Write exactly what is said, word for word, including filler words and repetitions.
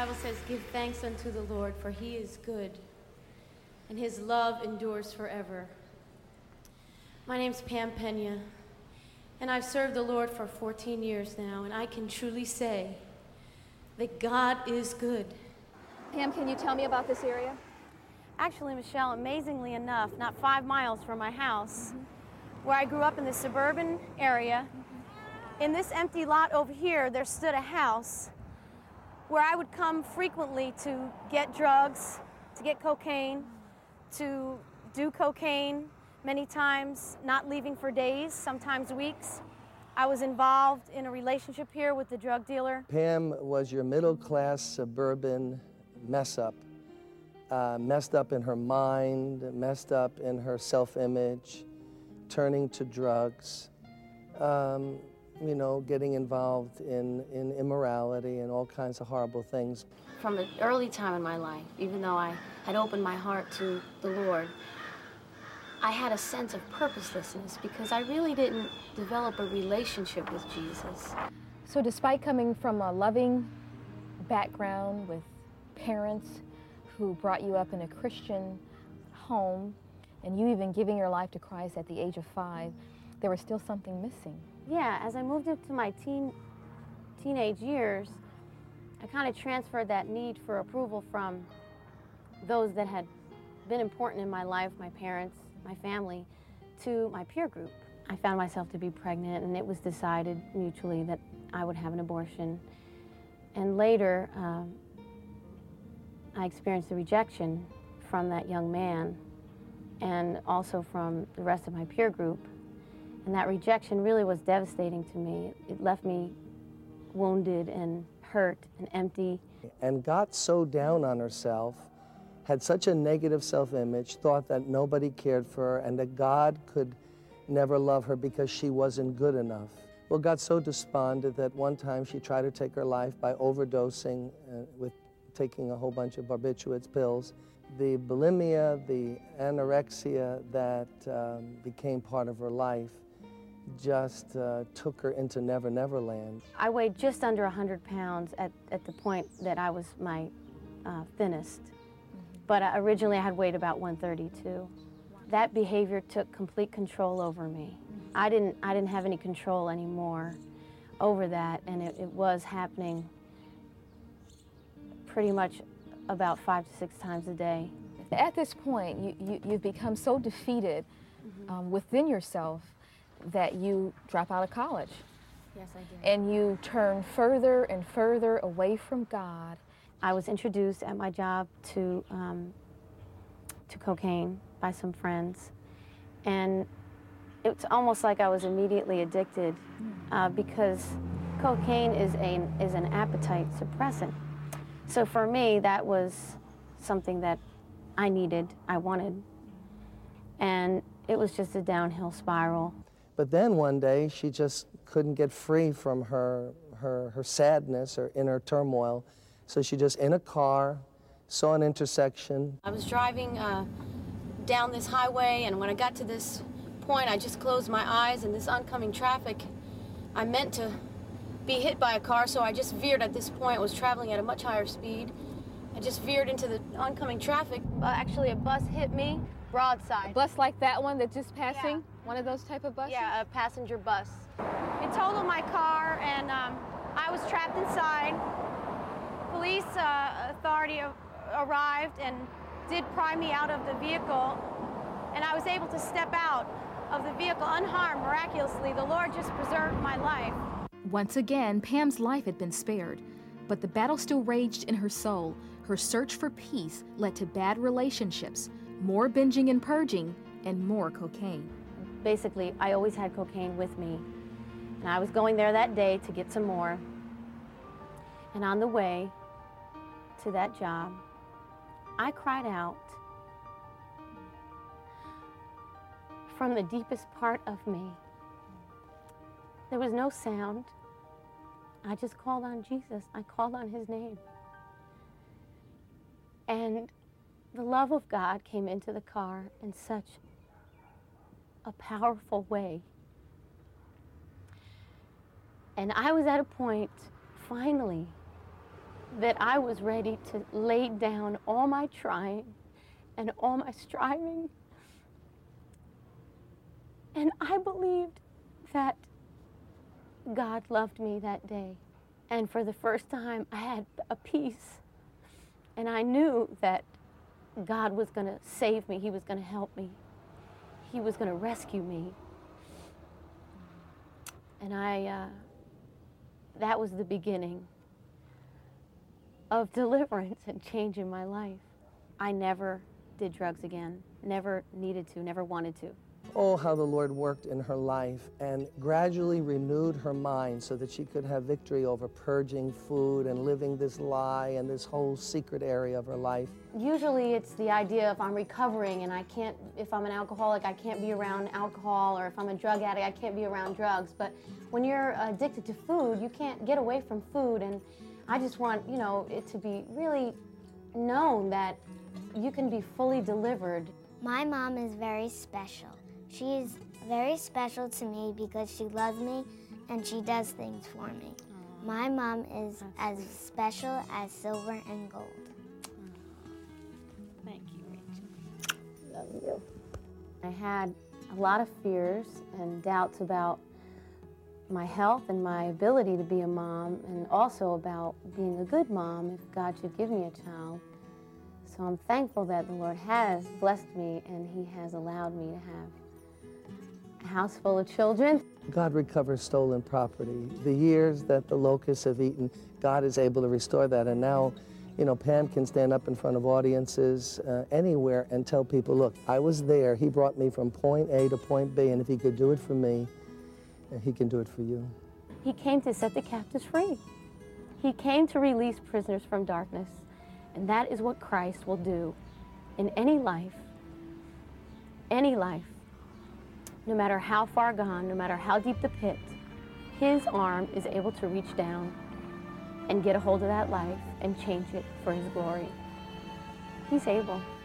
Bible says, give thanks unto the Lord, for he is good, and his love endures forever. My name's Pam Pena, and I've served the Lord for fourteen years now, and I can truly say that God is good. Pam, can you tell me about this area? Actually, Michelle, amazingly enough, not five miles from my house, mm-hmm. where I grew up in the suburban area, mm-hmm. in this empty lot over here, there stood a house where I would come frequently to get drugs, to get cocaine, to do cocaine many times, not leaving for days, sometimes weeks. I was involved in a relationship here with the drug dealer. Pam was your middle-class suburban mess-up, uh, messed up in her mind, messed up in her self-image, turning to drugs, um, you know, getting involved in, in immorality and all kinds of horrible things. From an early time in my life, even though I had opened my heart to the Lord, I had a sense of purposelessness because I really didn't develop a relationship with Jesus. So despite coming from a loving background with parents who brought you up in a Christian home, and you even giving your life to Christ at the age of five, there was still something missing. Yeah, as I moved into my teen, teenage years, I kind of transferred that need for approval from those that had been important in my life, my parents, my family, to my peer group. I found myself to be pregnant, and it was decided mutually that I would have an abortion. And later, um, I experienced a rejection from that young man and also from the rest of my peer group. And that rejection really was devastating to me. It left me wounded and hurt and empty. And got so down on herself, had such a negative self-image, thought that nobody cared for her and that God could never love her because she wasn't good enough. Well, got so despondent that one time she tried to take her life by overdosing uh, with taking a whole bunch of barbiturates pills. The bulimia, the anorexia that um, became part of her life just uh, took her into Never Never Land. I weighed just under one hundred pounds at, at the point that I was my uh, thinnest. But uh, originally I had weighed about one thirty-two. That behavior took complete control over me. I didn't, I didn't have any control anymore over that, and it, it was happening pretty much about five to six times a day. At this point, you, you, you've become so defeated mm-hmm. um, within yourself that you drop out of college. Yes, I did. And you turn further and further away from God. I was introduced at my job to, um, to cocaine by some friends. And it's almost like I was immediately addicted uh, because cocaine is, a, is an appetite suppressant. So for me, that was something that I needed, I wanted. And it was just a downhill spiral. But then one day, she just couldn't get free from her, her, her sadness or inner turmoil. So she just, in a car, saw an intersection. I was driving uh, down this highway, and when I got to this point, I just closed my eyes, and this oncoming traffic, I meant to be hit by a car, so I just veered at this point. I was traveling at a much higher speed. I just veered into the oncoming traffic. Uh, actually, a bus hit me broadside. A bus like that one that's just passing? Yeah. One of those type of buses? Yeah, a passenger bus. It totaled my car, and um, I was trapped inside. Police uh, authority arrived and did pry me out of the vehicle, and I was able to step out of the vehicle unharmed, miraculously. The Lord just preserved my life. Once again, Pam's life had been spared, but the battle still raged in her soul. Her search for peace led to bad relationships, more binging and purging, and more cocaine. Basically, I always had cocaine with me, and I was going there that day to get some more. And on the way to that job, I cried out from the deepest part of me. There was no sound. I just called on Jesus. I called on his name. And the love of God came into the car in such a powerful way. And I was at a point, finally, that I was ready to lay down all my trying and all my striving. And I believed that God loved me that day. And for the first time, I had a peace. And I knew that God was going to save me. He was going to help me. He was going to rescue me. And I, uh, that was the beginning of deliverance and change in my life. I never did drugs again, never needed to, never wanted to. Oh, how the Lord worked in her life and gradually renewed her mind so that she could have victory over purging food and living this lie and this whole secret area of her life. Usually it's the idea if I'm recovering and I can't, if I'm an alcoholic, I can't be around alcohol, or if I'm a drug addict, I can't be around drugs. But when you're addicted to food, you can't get away from food. And I just want, you know, it to be really known that you can be fully delivered. My mom is very special. She's very special to me because she loves me and she does things for me. Aww. My mom is That's as sweet. special as silver and gold. Aww. Thank you, Rachel. Love you. I had a lot of fears and doubts about my health and my ability to be a mom, and also about being a good mom if God should give me a child. So I'm thankful that the Lord has blessed me and He has allowed me to have a house full of children. God recovers stolen property. The years that the locusts have eaten, God is able to restore that. And now, you know, Pam can stand up in front of audiences uh, anywhere and tell people, look, I was there. He brought me from point A to point B, and if He could do it for me, He can do it for you. He came to set the captives free. He came to release prisoners from darkness. And that is what Christ will do in any life, any life. No matter how far gone, no matter how deep the pit, His arm is able to reach down and get a hold of that life and change it for His glory. He's able.